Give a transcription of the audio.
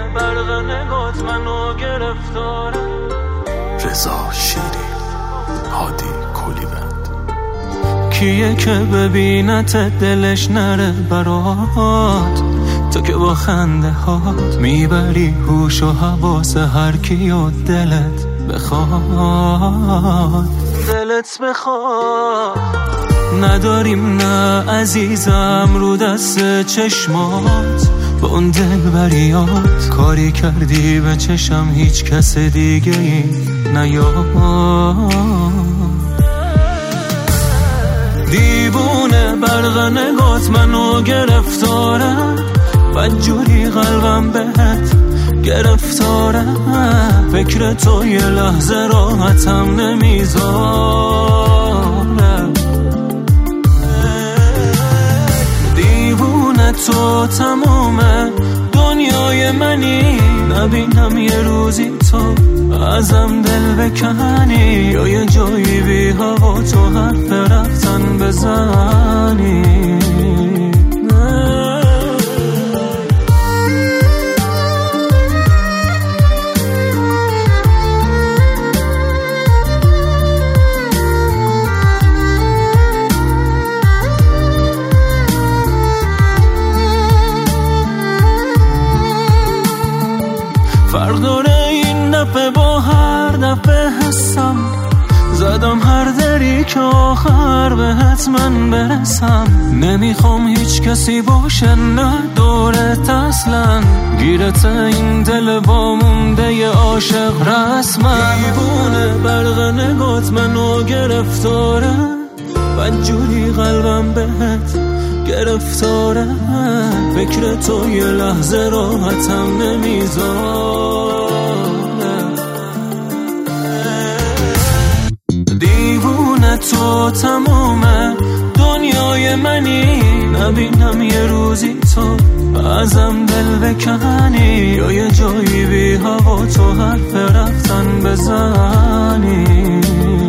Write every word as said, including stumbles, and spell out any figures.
برق نگات منو گرفتاره. رضا شیری، هادی کلیوند. کیه که ببینت دلش نره برات، تو که با خنده هات میبری هوش و حواس هر کی و دلت بخواد. دلت بخواد نداریم نه عزیزم، رو دست چشمات با اون دل بریات کاری کردی به چشم هیچ کس دیگه ای نیاد. دیوونه برق نگات منو گرفتاره، بدجوری قلبم بهت گرفتاره. فکر تو یه لحظه راحتم نمیذاره. دیوونه تو تمومه دنیای منی، نبینم یه روزی تو ازم دل بکنی، یا یه جایی بی هوا تو حرف رفتن بزنی. فرق داره این دفعه با هر دفعه حسم، زدم هر دری که آخر بهت من برسم. نمیخوام هیچ کسی باشه نه دورت اصلا، گیرت این دل با مونده ی عاشق رسمم. دیوونه برق نگات منو گرفتاره، بدجوری قلبم بهت گرفتاره. فکر تو یه لحظه راحتم نمیذاره. دیوونه تو تمومه دنیای منی، نبینم یه روزی تو ازم دل بکنی، یا یه جایی بی هوا تو حرف رفتن بزنی.